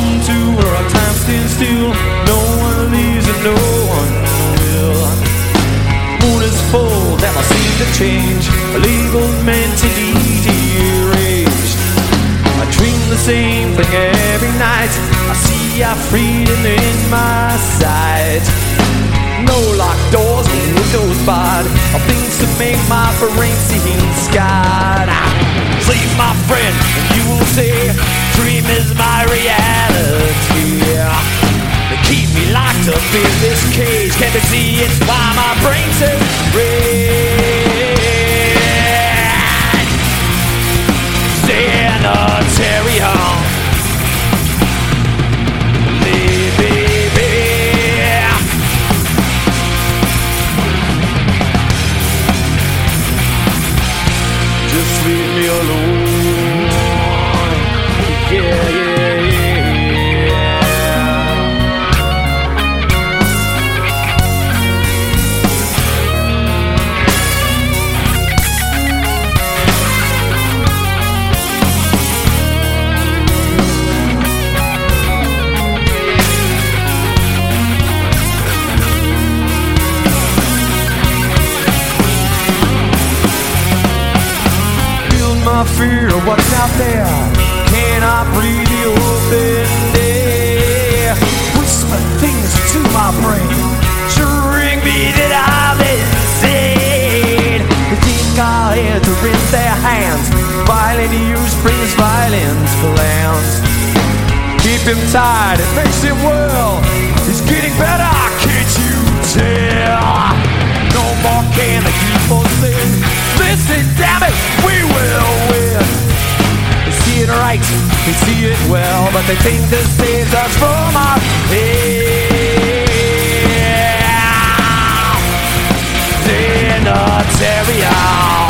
come to where our time stands still. No one leaves and no one will. Moon is full, never seem to change. Labeled meant to be erased. I dream the same thing every night. I see our freedom in my sight. No locked doors, no windows barred, or things to make my brain seem scarred. Sleep, my friend, and you will say, dream is my reality. They keep me locked up in this cage. Can't they see it's why my brain says red? Sanitarium. Just leave me alone. Yeah, yeah, my fear of what's out there. Cannot breathe the open air. Whisper things to my brain, shrink me that I'm insane. They think I'll enter in their hands. Violent use brings violence for lands. Keep him tied, it makes him well. He's getting better, can't you tell? No more can they keep us in. Listen, damn it, we will win. They see it right, they see it well, but they think this saves us from our pain. Sanitarium.